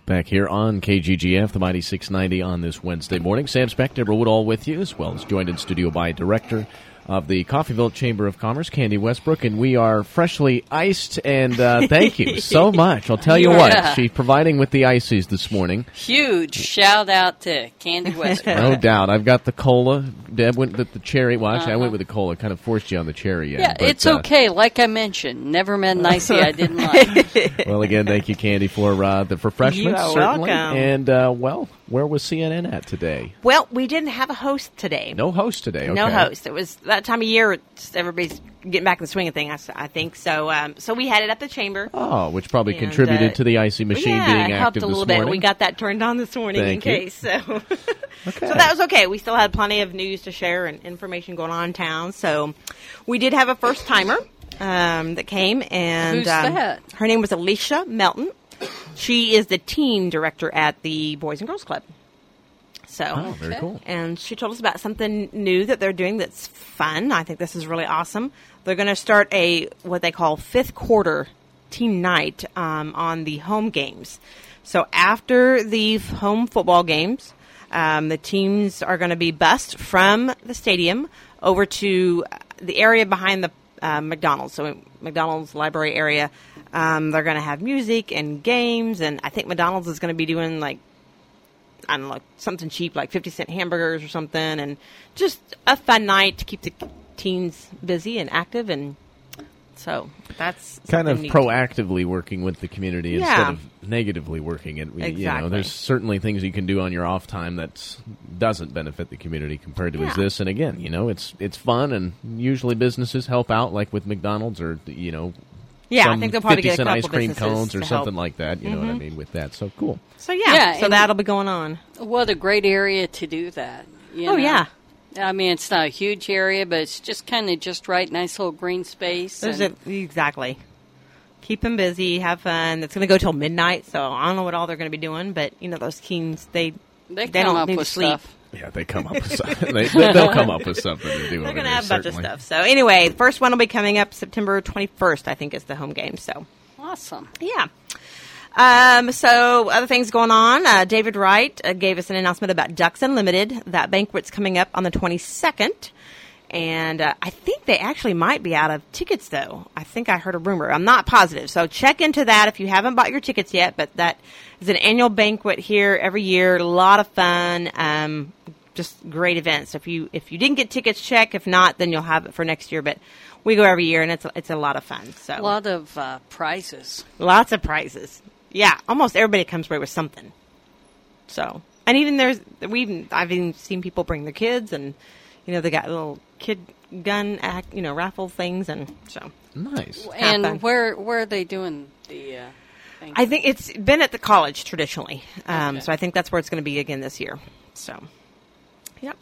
Back here on KGGF, the Mighty 690 on this Wednesday morning. Sam Speck, Deborah Woodall with you, as well as joined in studio by Director of the Coffeyville Chamber of Commerce, Candy Westbrook, and we are freshly iced, and thank you so much. I'll tell you what, she's providing with the ices this morning. Huge shout out to Candy Westbrook. No doubt. I've got the cola. Deb went with the cherry. Well, actually, I went with the cola. Kind of forced you on the cherry. Yeah, but, it's okay. Like I mentioned, never met an icy I didn't like. Well, again, thank you, Candy, for the refreshments, certainly. Welcome. And, where was CNN at today? Well, we didn't have a host today. No host today. Okay. No host. It was that time of year. Everybody's getting back in the swing of things, I think. So so we had it at the chamber. Oh, which probably contributed to the icy machine being it helped active a little this morning. bit. We got that turned on this morning Thank in you. case. So. Okay. So that was okay. We still had plenty of news to share and information going on in town. So we did have a first timer that came, and Who's that? Her name was Alicia Melton. She is the team director at the Boys and Girls Club. So, very cool. And she told us about something new that they're doing that's fun. I think this is really awesome. They're going to start what they call fifth quarter team night on the home games. So after the home football games, the teams are going to be bused from the stadium over to the area behind the McDonald's. So McDonald's library area. They're going to have music and games, and I think McDonald's is going to be doing I don't know, something cheap like 50-cent hamburgers or something, and just a fun night to keep the teens busy and active. And so that's kind of neat. Proactively working with the community instead of negatively working it. Exactly. You know, there's certainly things you can do on your off time that doesn't benefit the community compared to as this. And again, you know, it's fun, and usually businesses help out, like with McDonald's or Yeah, I think they'll probably get a 50-cent couple ice cream businesses cones or to something help. like that. You know what I mean with that. So cool. So so and that'll be going on. What a great area to do that. You know? Yeah. I mean, it's not a huge area, but it's just kind of just right, nice little green space. Exactly. Keep them busy, have fun. It's going to go till midnight, so I don't know what all they're going to be doing, but you know those teens, they come don't up need with to sleep. stuff. Yeah, they come up with something. They'll come up with something to do. They're going to have a bunch of stuff. So anyway, the first one will be coming up September 21st, I think, is the home game. So Awesome. yeah. So other things going on. David Wright gave us an announcement about Ducks Unlimited. That banquet's coming up on the 22nd. And I think they actually might be out of tickets, though. I think I heard a rumor. I'm not positive. So check into that if you haven't bought your tickets yet. But that is an annual banquet here every year. A lot of fun. Just great events. So if you didn't get tickets, check. If not, then you'll have it for next year. But we go every year, and it's a lot of fun. So a lot of prizes. Lots of prizes. Yeah, almost everybody comes away with something. So, and even I've even seen people bring their kids, and they got little kid gun raffle things, and so nice. And where are they doing the? I think it's been at the college traditionally, so I think that's where it's going to be again this year. So, yep.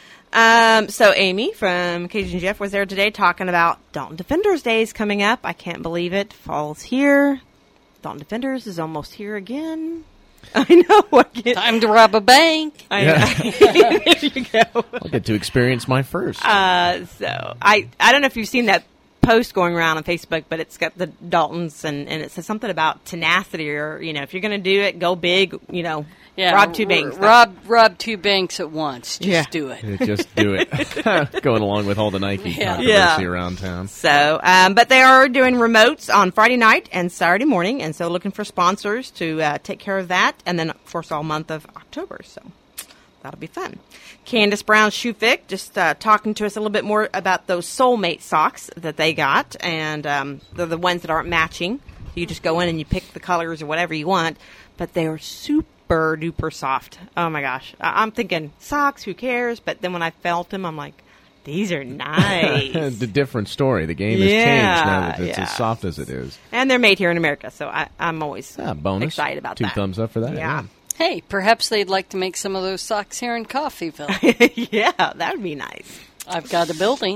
So Amy from Cajun Jeff was there today talking about Dalton Defenders Days coming up. I can't believe it. Fall's here. Dalton Defenders is almost here again. I know. Time to rob a bank. I know. There you go. I'll get to experience my first. So I don't know if you've seen that post going around on Facebook, but it's got the Daltons and it says something about tenacity, or if you're going to do it, go big. Rob two banks. Rob two banks at once. Just do it. Just do it. Going along with all the Nike controversy around town. So, but they are doing remotes on Friday night and Saturday morning, and so looking for sponsors to take care of that, and then of course all month of October. So that'll be fun. Candace Brown Shufick just talking to us a little bit more about those Soulmate socks that they got, and they're the ones that aren't matching. You just go in and you pick the colors or whatever you want, but they are super duper soft. Oh my gosh. I'm thinking socks, who cares? But then when I felt them, I'm like, these are nice. The different story. The game has changed now that it's as soft as it is. And they're made here in America, so I'm always bonus. excited about that. 2 thumbs up for that. Yeah. Hey, perhaps they'd like to make some of those socks here in Coffeyville. Yeah, that would be nice. I've got a building.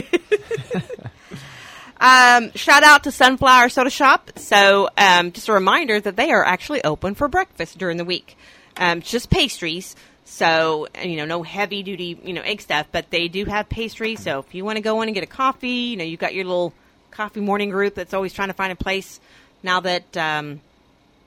Shout out to Sunflower Soda Shop. So, just a reminder that they are actually open for breakfast during the week. Just pastries. So, no heavy duty, egg stuff, but they do have pastries. So if you want to go in and get a coffee, you've got your little coffee morning group that's always trying to find a place now that,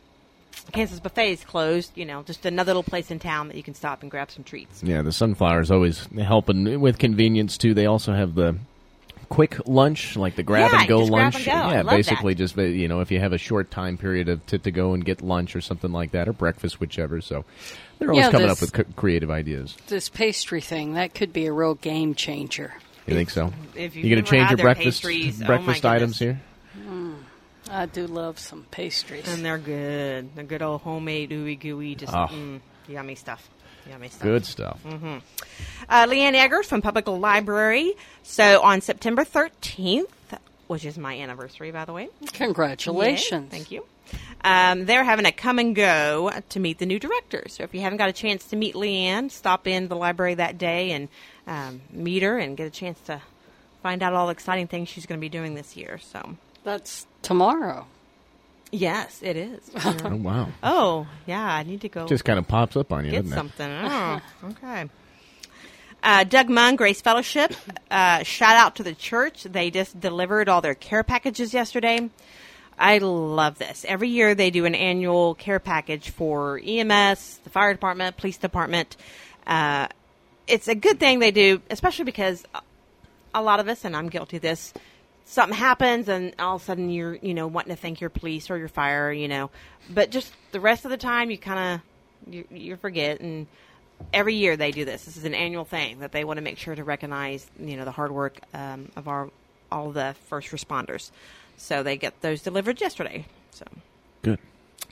Kansas Buffet is closed. Just another little place in town that you can stop and grab some treats. Yeah, the Sunflower's always helping with convenience, too. They also have the quick lunch, like the grab-and-go lunch. Grab and go. Yeah, I love basically that. just, if you have a short time period to go and get lunch or something like that, or breakfast, whichever. So they're always coming up with creative ideas. This pastry thing, that could be a real game changer. You think so? If You going to change your breakfast pastries, breakfast items here? I do love some pastries. And they're good. They're good old homemade ooey gooey, just yummy stuff. Yummy stuff. Good stuff. Leanne Eggers from Public Library. So on September 13th, which is my anniversary, by the way. Congratulations. Yay, thank you. They're having a come and go to meet the new director. So if you haven't got a chance to meet Leanne, stop in the library that day and meet her and get a chance to find out all the exciting things she's going to be doing this year. So That's tomorrow. yes, it is. Oh, wow. Oh, yeah, I need to go Just kind of pops up on you, get doesn't something. Oh, okay. Doug Munn, Grace Fellowship. Shout out to the church. They just delivered all their care packages yesterday. I love this. Every year they do an annual care package for EMS, the fire department, police department. It's a good thing they do, especially because a lot of us, and I'm guilty of this, something happens and all of a sudden you're, wanting to thank your police or your fire, But just the rest of the time you forget. And every year they do this. This is an annual thing that they want to make sure to recognize, the hard work of all the first responders. So they get those delivered yesterday. So Good.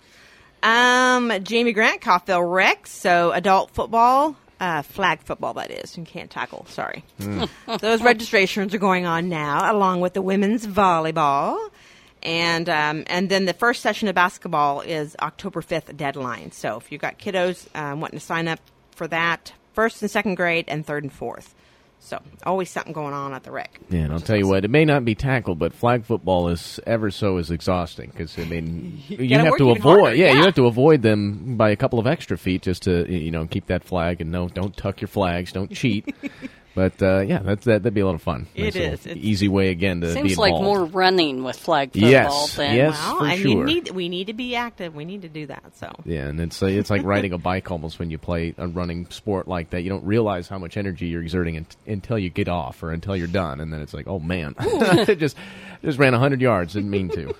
Jamie Grant, Coffville Rec. So adult football, flag football, that is. You can't tackle. Sorry. Those registrations are going on now, along with the women's volleyball. And then the first session of basketball is October 5th deadline. So if you've got kiddos wanting to sign up for that, first and second grade and third and fourth. So always something going on at the rec. Yeah, and I'll tell you what, it may not be tackled, but flag football is ever so as exhausting because you have to avoid. You have to avoid them by a couple of extra feet just to keep that flag and don't tuck your flags, don't cheat. But that'd be a lot of fun. It is. It's easy way again to be Seems involved. like more running with flag football than Well, for and sure. we need to be active. We need to do that. So Yeah, and it's like riding a bike almost when you play a running sport like that. You don't realize how much energy you're exerting until you get off or until you're done, and then it's like, oh man, just ran 100 yards. Didn't mean to.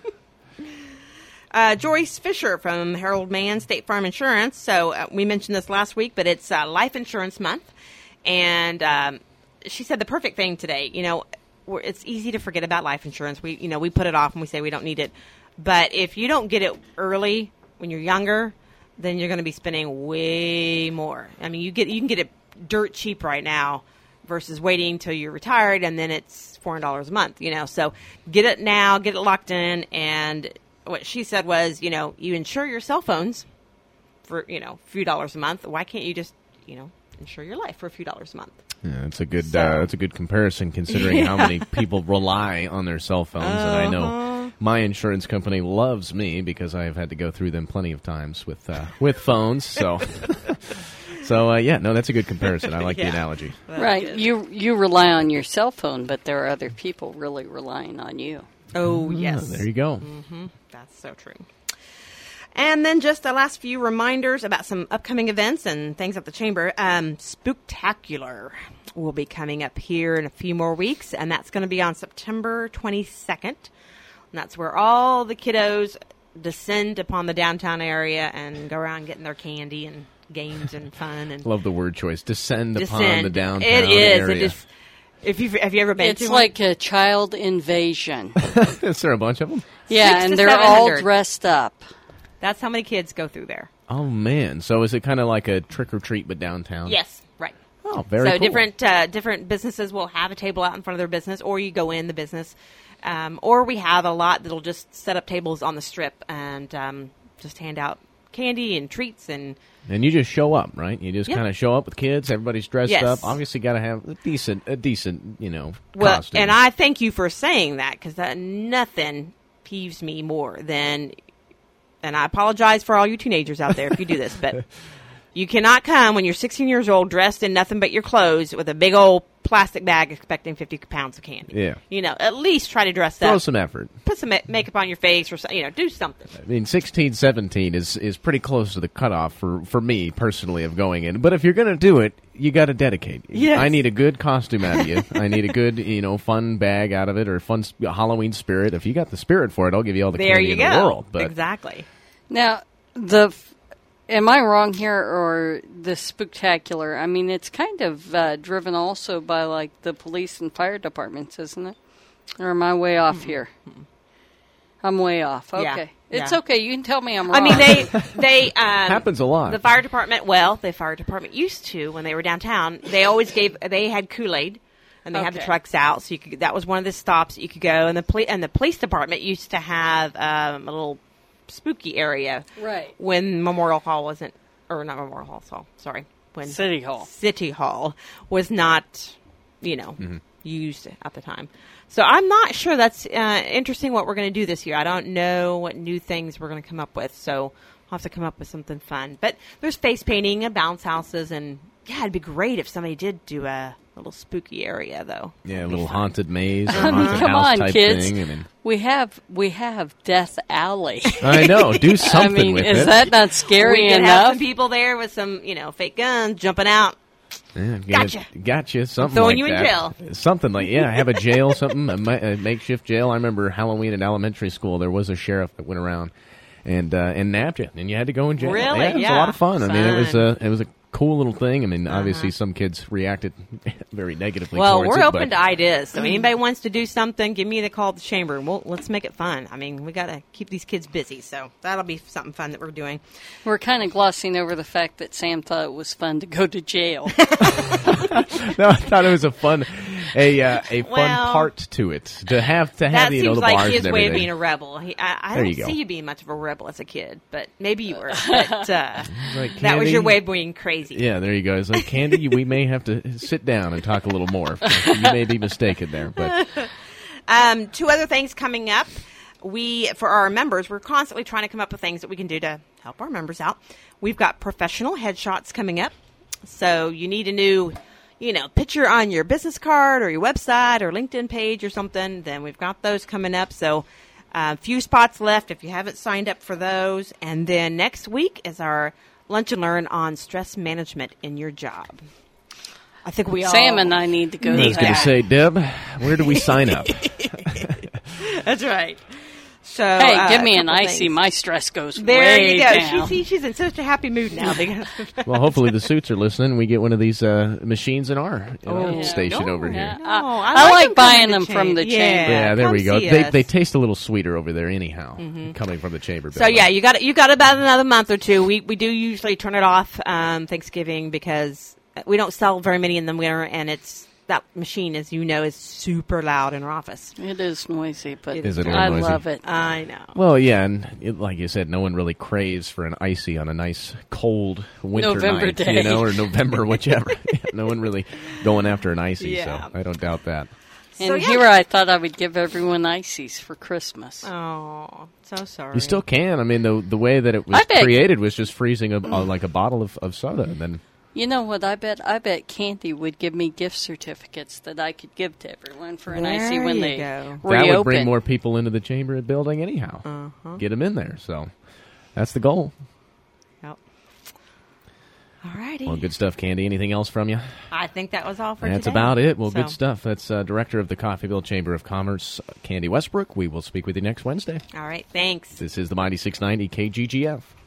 Joyce Fisher from Harold Mann State Farm Insurance. So we mentioned this last week, but it's Life Insurance Month, and she said the perfect thing today. It's easy to forget about life insurance. We put it off and we say we don't need it. But if you don't get it early when you're younger, then you're going to be spending way more. I mean, you can get it dirt cheap right now versus waiting until you're retired and then it's $400 a month. So get it now, get it locked in. And what she said was, you insure your cell phones for a few dollars a month. Why can't you just insure your life for a few dollars a month? Yeah, it's a good comparison considering how many people rely on their cell phones, and I know my insurance company loves me because I have had to go through them plenty of times with phones. So, that's a good comparison. I like the analogy. right. You rely on your cell phone, but there are other people really relying on you. Oh, yes. There you go. Mm-hmm. That's so true. And then just the last few reminders about some upcoming events and things at the Chamber. Spooktacular will be coming up here in a few more weeks, and that's going to be on September 22nd. And that's where all the kiddos descend upon the downtown area and go around getting their candy and games and fun. And Love the word choice. Descend upon the downtown It is. area. It is. Have you ever been to It's one? like a child invasion. Is there a bunch of them? Yeah, 600 and to they're all 700. dressed up. That's how many kids go through there. Oh, man. So is it kind of like a trick-or-treat but downtown? Yes, right. Oh, very so cool. different businesses will have a table out in front of their business, or you go in the business, or we have a lot that'll just set up tables on the strip and just hand out candy and treats and you just show up, right? You just Yep. kind of show up with kids. Everybody's dressed Yes. up. Obviously, got to have a decent, well. costume. And I thank you for saying that because nothing peeves me more than. And I apologize for all you teenagers out there if you do this, but you cannot come when you're 16 years old dressed in nothing but your clothes with a big old plastic bag expecting 50 pounds of candy. Yeah. You know, at least try to dress Throw up. some effort. Put some makeup on your face or do something. I mean, 16, 17 is pretty close to the cutoff for me personally of going in. But if you're going to do it, you got to dedicate. Yes. I need a good costume out of you. I need a good, fun bag out of it or fun Halloween spirit. If you got the spirit for it, I'll give you all the There candy you in go. the world. But Exactly. Now, am I wrong here, or the Spooktacular? I mean, it's kind of driven also by like the police and fire departments, isn't it? Or am I way off here? I'm way off. Okay, Yeah. it's Yeah. okay. You can tell me I'm wrong. I mean, they happens a lot. The fire department. Well, the fire department used to when they were downtown. They always they had Kool-Aid, and they had the Okay. trucks out, so that was one of the stops that you could go. And the police department used to have a little spooky area, Right. when Memorial Hall wasn't, or not Memorial Hall. Sorry, when City Hall. City Hall was not, used at the time. So I'm not sure. That's interesting what we're going to do this year. I don't know what new things we're going to come up with, so we'll have to come up with something fun. But there's face painting and bounce houses, and yeah, it'd be great if somebody did do a little spooky area, though. yeah, a little haunted maze or I mean, haunted come house on, type kids. thing. I mean, We have Death Alley. I know. Do something I mean, with is it. that not scary We could have enough? some people there with some, fake guns jumping out. Yeah, Gotcha. Something throwing like you in that. jail. Something like, have a jail, something, a makeshift jail. I remember Halloween in elementary school, there was a sheriff that went around and nabbed you, and you had to go in jail. Really? Yeah, it was a Yeah. lot of fun. I mean, Fun. it was a cool little thing. I mean, obviously some kids reacted very negatively Well, towards we're it. open but to ideas. So anybody wants to do something, give me the call at the chamber, and let's make it fun. I mean, we got to keep these kids busy, so that'll be something fun that we're doing. We're kind of glossing over the fact that Sam thought it was fun to go to jail. No, I thought it was a fun fun Well, part to it to have That the seems the like bars his and way of everything. being a rebel. I There don't you go. see you being much of a rebel as a kid, but maybe you were. But, Like, that was Candy? your way of being crazy. Yeah, there you go. It's like, Candy, we may have to sit down and talk a little more. You may be mistaken there, but Two other things coming up. For our members, we're constantly trying to come up with things that we can do to help our members out. We've got professional headshots coming up. So you need a new, picture on your business card or your website or LinkedIn page or something. Then we've got those coming up. So a few spots left if you haven't signed up for those. And then next week is our Lunch and Learn on stress management in your job. I think we all... Sam and I need to go I to was going to that. say, Deb, where do we sign up? That's right. So, Hey, give me a an couple icy. things. My stress goes There way you go. down. She's in such a happy mood now. Because Well, hopefully the suits are listening. We get one of these machines in our Yeah. station Oh, over yeah. here. No, I like them buying coming them to from the change. chamber. Yeah, there come we go. see They us. taste a little sweeter over there anyhow, coming from the chamber. So yeah, you got about another month or two. We do usually turn it off Thanksgiving because we don't sell very many in the winter, and that machine, as you know, is super loud in our office. It is noisy, but Is it a little I noisy? love it. I know. Well, yeah, and like you said, no one really craves for an icy on a nice cold winter November night, day. or November, whichever. Yeah, no one really going after an icy, Yeah. so I don't doubt that. And So, yeah. here I thought I would give everyone ices for Christmas. Oh, so sorry. You still can. I mean, the way that it was I bet- created was just freezing like a bottle of soda, and then You know what? I bet Candy would give me gift certificates that I could give to everyone for an icy There when you they go. that would bring reopen. more people into the chamber building anyhow. Get them in there. So that's the goal. Yep. All righty. Well, good stuff, Candy. Anything else from you? I think that was all for That's today. about it. Well, So, good stuff. That's Director of the Coffeyville Chamber of Commerce, Candy Westbrook. We will speak with you next Wednesday. All right. Thanks. This is the Mighty 690 KGGF.